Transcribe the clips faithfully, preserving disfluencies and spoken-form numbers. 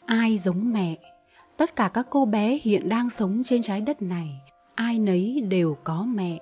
Ai giống mẹ? Tất cả các cô bé hiện đang sống trên trái đất này, ai nấy đều có mẹ.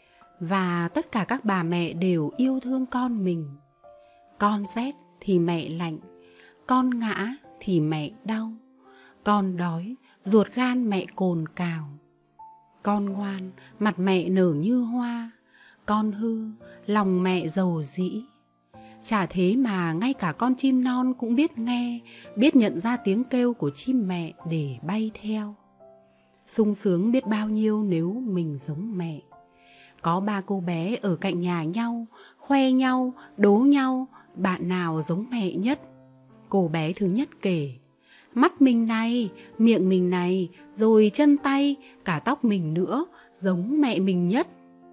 Và tất cả các bà mẹ đều yêu thương con mình. Con rét thì mẹ lạnh, con ngã thì mẹ đau, con đói, ruột gan mẹ cồn cào. Con ngoan, mặt mẹ nở như hoa, con hư, lòng mẹ dầu dĩ. Chả thế mà ngay cả con chim non cũng biết nghe, biết nhận ra tiếng kêu của chim mẹ để bay theo. Sung sướng biết bao nhiêu nếu mình giống mẹ. Có ba cô bé ở cạnh nhà nhau, khoe nhau, đố nhau, bạn nào giống mẹ nhất. Cô bé thứ nhất kể: mắt mình này, miệng mình này, rồi chân tay, cả tóc mình nữa, giống mẹ mình nhất.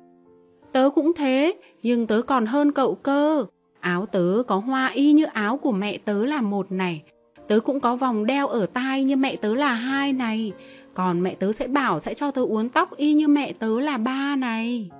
Tớ cũng thế, nhưng tớ còn hơn cậu cơ. Áo tớ có hoa y như áo của mẹ tớ là một này. Tớ cũng có vòng đeo ở tai như mẹ tớ là hai này. Còn mẹ tớ sẽ bảo sẽ cho tớ uốn tóc y như mẹ tớ là ba này.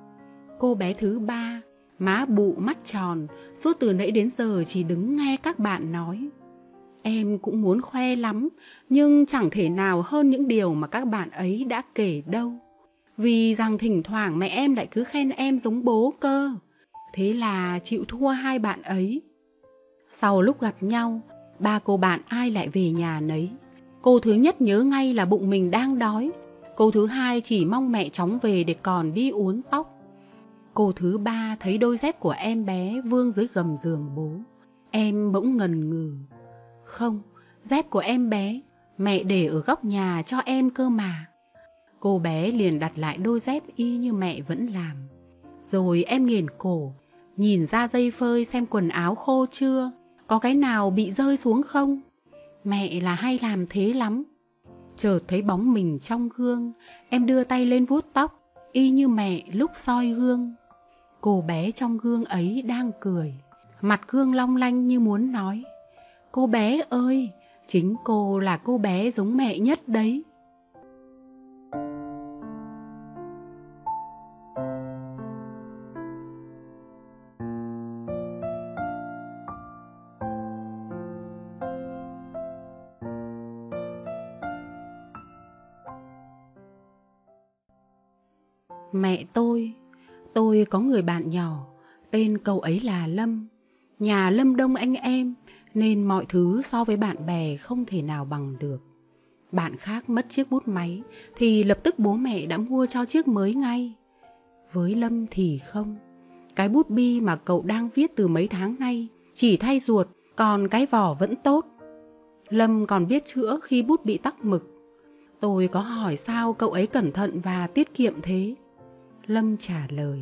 Cô bé thứ ba, má bụ mắt tròn, suốt từ nãy đến giờ chỉ đứng nghe các bạn nói. Em cũng muốn khoe lắm, nhưng chẳng thể nào hơn những điều mà các bạn ấy đã kể đâu. Vì rằng thỉnh thoảng mẹ em lại cứ khen em giống bố cơ. Thế là chịu thua hai bạn ấy. Sau lúc gặp nhau, ba cô bạn ai lại về nhà nấy. Cô thứ nhất nhớ ngay là bụng mình đang đói. Cô thứ hai chỉ mong mẹ chóng về để còn đi uốn tóc. Cô thứ ba thấy đôi dép của em bé vương dưới gầm giường bố. Em bỗng ngần ngừ. Không, dép của em bé, mẹ để ở góc nhà cho em cơ mà. Cô bé liền đặt lại đôi dép y như mẹ vẫn làm. Rồi em nghiền cổ, nhìn ra dây phơi xem quần áo khô chưa, có cái nào bị rơi xuống không. Mẹ là hay làm thế lắm. Chợt thấy bóng mình trong gương, em đưa tay lên vuốt tóc, y như mẹ lúc soi gương. Cô bé trong gương ấy đang cười, mặt gương long lanh như muốn nói: cô bé ơi, chính cô là cô bé giống mẹ nhất đấy. Mẹ tôi, tôi có người bạn nhỏ, tên cậu ấy là Lâm. Nhà Lâm đông anh em, nên mọi thứ so với bạn bè không thể nào bằng được. Bạn khác mất chiếc bút máy, thì lập tức bố mẹ đã mua cho chiếc mới ngay. Với Lâm thì không. Cái bút bi mà cậu đang viết từ mấy tháng nay chỉ thay ruột, còn cái vỏ vẫn tốt. Lâm còn biết chữa khi bút bị tắc mực. Tôi có hỏi sao cậu ấy cẩn thận và tiết kiệm thế. Lâm trả lời: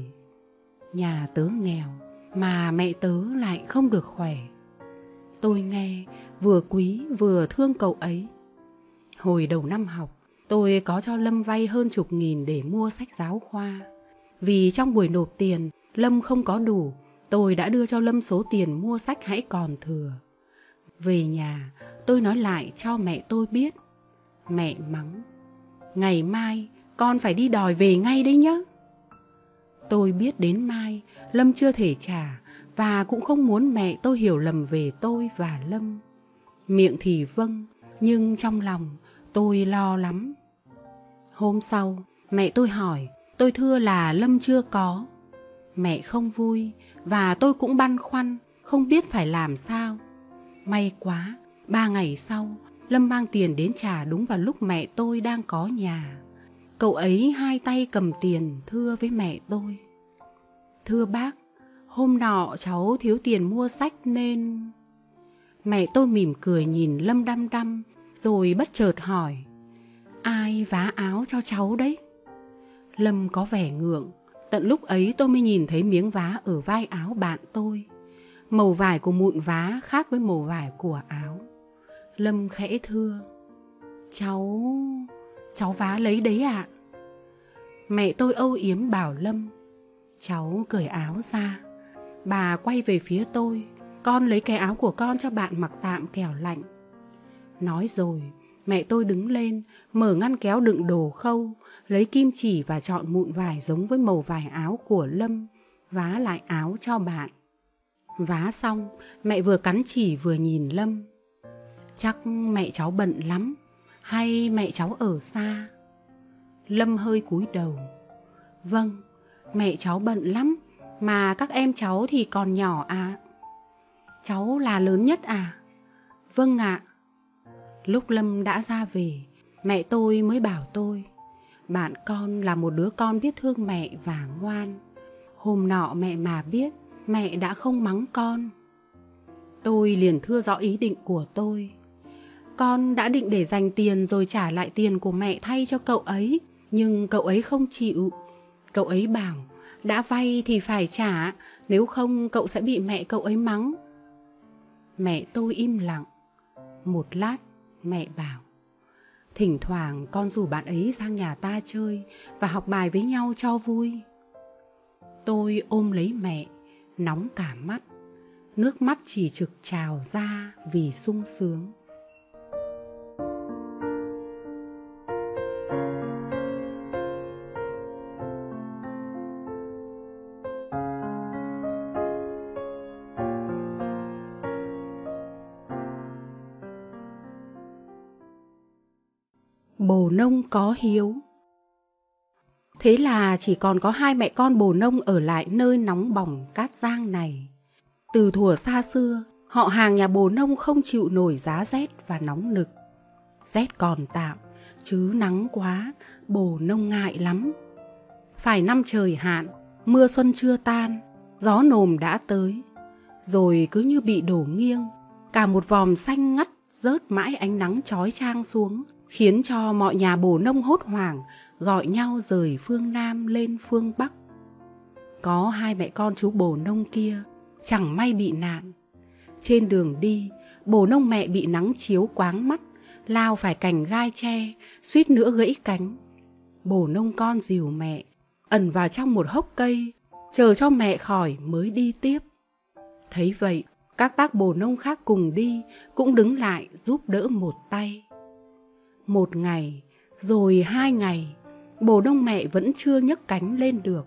nhà tớ nghèo, mà mẹ tớ lại không được khỏe. Tôi nghe vừa quý vừa thương cậu ấy. Hồi đầu năm học, tôi có cho Lâm vay hơn chục nghìn để mua sách giáo khoa. Vì trong buổi nộp tiền, Lâm không có đủ, tôi đã đưa cho Lâm số tiền mua sách hãy còn thừa. Về nhà, tôi nói lại cho mẹ tôi biết. Mẹ mắng: ngày mai con phải đi đòi về ngay đấy nhé. Tôi biết đến mai Lâm chưa thể trả, và cũng không muốn mẹ tôi hiểu lầm về tôi và Lâm. Miệng thì vâng, nhưng trong lòng tôi lo lắm. Hôm sau, mẹ tôi hỏi, tôi thưa là Lâm chưa có. Mẹ không vui, và tôi cũng băn khoăn, không biết phải làm sao. May quá, ba ngày sau, Lâm mang tiền đến trả đúng vào lúc mẹ tôi đang có nhà. Cậu ấy hai tay cầm tiền thưa với mẹ tôi: thưa bác, hôm nọ cháu thiếu tiền mua sách nên... Mẹ tôi mỉm cười nhìn Lâm đăm đăm, rồi bất chợt hỏi: ai vá áo cho cháu đấy? Lâm có vẻ ngượng. Tận lúc ấy tôi mới nhìn thấy miếng vá ở vai áo bạn tôi. Màu vải của mụn vá khác với màu vải của áo. Lâm khẽ thưa: Cháu... cháu vá lấy đấy ạ. Mẹ tôi âu yếm bảo Lâm: cháu cởi áo ra. Bà quay về phía tôi: con lấy cái áo của con cho bạn mặc tạm kẻo lạnh. Nói rồi, mẹ tôi đứng lên, mở ngăn kéo đựng đồ khâu, lấy kim chỉ và chọn mụn vải giống với màu vải áo của Lâm, vá lại áo cho bạn. Vá xong, mẹ vừa cắn chỉ vừa nhìn Lâm: Chắc mẹ cháu bận lắm, hay mẹ cháu ở xa? Lâm hơi cúi đầu. Vâng, mẹ cháu bận lắm, mà các em cháu thì còn nhỏ ạ. Cháu là lớn nhất à? Vâng ạ. Lúc Lâm đã ra về, mẹ tôi mới bảo tôi, bạn con là một đứa con biết thương mẹ và ngoan. Hôm nọ mẹ mà biết, mẹ đã không mắng con. Tôi liền thưa rõ ý định của tôi. Con đã định để dành tiền rồi trả lại tiền của mẹ thay cho cậu ấy, nhưng cậu ấy không chịu. Cậu ấy bảo, đã vay thì phải trả, nếu không cậu sẽ bị mẹ cậu ấy mắng. Mẹ tôi im lặng. Một lát, mẹ bảo, thỉnh thoảng con rủ bạn ấy sang nhà ta chơi và học bài với nhau cho vui. Tôi ôm lấy mẹ, nóng cả mắt. Nước mắt chỉ trực trào ra vì sung sướng. Bồ nông có hiếu. Thế là chỉ còn có hai mẹ con bồ nông ở lại nơi nóng bỏng Cát Giang này. Từ thuở xa xưa, họ hàng nhà bồ nông không chịu nổi giá rét và nóng nực. Rét còn tạm, chứ nắng quá, bồ nông ngại lắm. Phải năm trời hạn, mưa xuân chưa tan, gió nồm đã tới. Rồi cứ như bị đổ nghiêng, cả một vòm xanh ngắt rớt mãi ánh nắng chói chang xuống, khiến cho mọi nhà bồ nông hốt hoảng, gọi nhau rời phương Nam lên phương Bắc. Có hai mẹ con chú bồ nông kia chẳng may bị nạn. Trên đường đi, bồ nông mẹ bị nắng chiếu quáng mắt, lao phải cành gai tre, suýt nữa gãy cánh. Bồ nông con dìu mẹ, ẩn vào trong một hốc cây, chờ cho mẹ khỏi mới đi tiếp. Thấy vậy, các bác bồ nông khác cùng đi cũng đứng lại giúp đỡ một tay. Một ngày, rồi hai ngày, bồ nông mẹ vẫn chưa nhấc cánh lên được.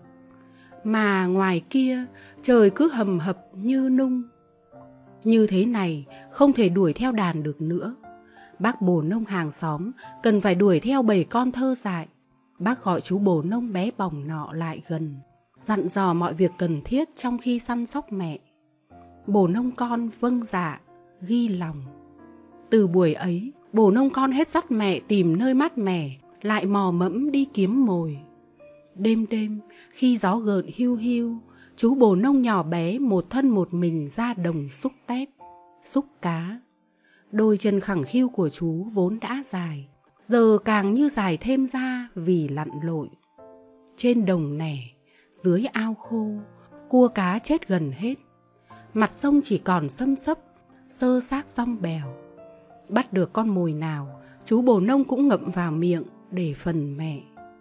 Mà ngoài kia, trời cứ hầm hập như nung. Như thế này, không thể đuổi theo đàn được nữa. Bác bồ nông hàng xóm cần phải đuổi theo bầy con thơ dại. Bác gọi chú bồ nông bé bỏng nọ lại gần, dặn dò mọi việc cần thiết trong khi săn sóc mẹ. Bồ nông con vâng dạ, ghi lòng. Từ buổi ấy, bồ nông con hết dắt mẹ tìm nơi mát mẻ, lại mò mẫm đi kiếm mồi. Đêm đêm, khi gió gợn hiu hiu, chú bồ nông nhỏ bé một thân một mình ra đồng xúc tép, xúc cá. Đôi chân khẳng khiu của chú vốn đã dài, giờ càng như dài thêm ra vì lặn lội. Trên đồng nẻ, dưới ao khô, cua cá chết gần hết. Mặt sông chỉ còn xâm xấp, xơ xác dong bèo. Bắt được con mồi nào, chú bồ nông cũng ngậm vào miệng để phần mẹ.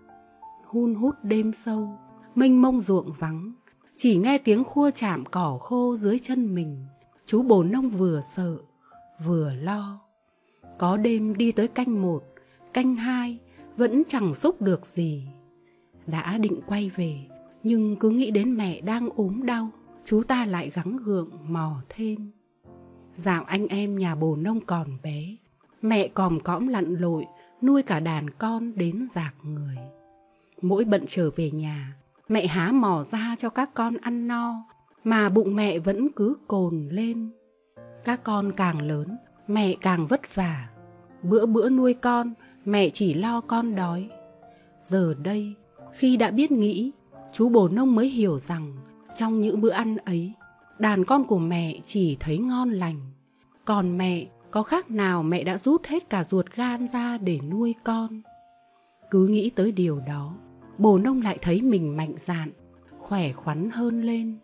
Hun hút đêm sâu, mênh mông ruộng vắng, chỉ nghe tiếng khua chạm cỏ khô dưới chân mình. Chú bồ nông vừa sợ, vừa lo. Có đêm đi tới canh một, canh hai, vẫn chẳng xúc được gì. Đã định quay về, nhưng cứ nghĩ đến mẹ đang ốm đau, chú ta lại gắng gượng mò thêm. Dạo anh em nhà bồ nông còn bé, mẹ còm cõm lặn lội, nuôi cả đàn con đến rạc người. Mỗi bận trở về nhà, mẹ há mỏ ra cho các con ăn no, mà bụng mẹ vẫn cứ cồn lên. Các con càng lớn, mẹ càng vất vả. Bữa bữa nuôi con, mẹ chỉ lo con đói. Giờ đây, khi đã biết nghĩ, chú bồ nông mới hiểu rằng trong những bữa ăn ấy, đàn con của mẹ chỉ thấy ngon lành. Còn mẹ, có khác nào mẹ đã rút hết cả ruột gan ra để nuôi con. Cứ nghĩ tới điều đó, bồ nông lại thấy mình mạnh dạn, khỏe khoắn hơn lên.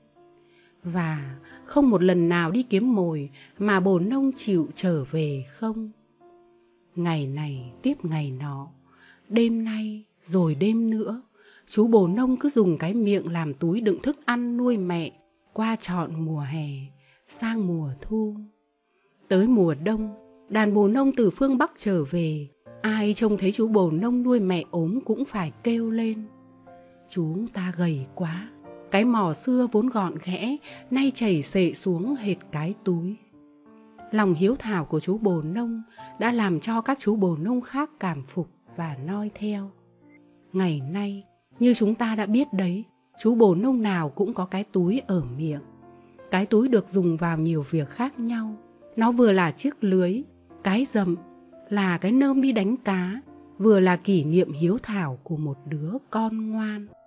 Và không một lần nào đi kiếm mồi mà bồ nông chịu trở về không. Ngày này tiếp ngày nọ, đêm nay rồi đêm nữa, chú bồ nông cứ dùng cái miệng làm túi đựng thức ăn nuôi mẹ qua trọn mùa hè, sang mùa thu. Tới mùa đông, đàn bồ nông từ phương Bắc trở về, ai trông thấy chú bồ nông nuôi mẹ ốm cũng phải kêu lên. Chú ta gầy quá, cái mỏ xưa vốn gọn ghẽ, nay chảy xệ xuống hệt cái túi. Lòng hiếu thảo của chú bồ nông đã làm cho các chú bồ nông khác cảm phục và noi theo. Ngày nay, như chúng ta đã biết đấy, chú bồ nông nào cũng có cái túi ở miệng. Cái túi được dùng vào nhiều việc khác nhau. Nó vừa là chiếc lưới, cái dầm, là cái nơm đi đánh cá, vừa là kỷ niệm hiếu thảo của một đứa con ngoan.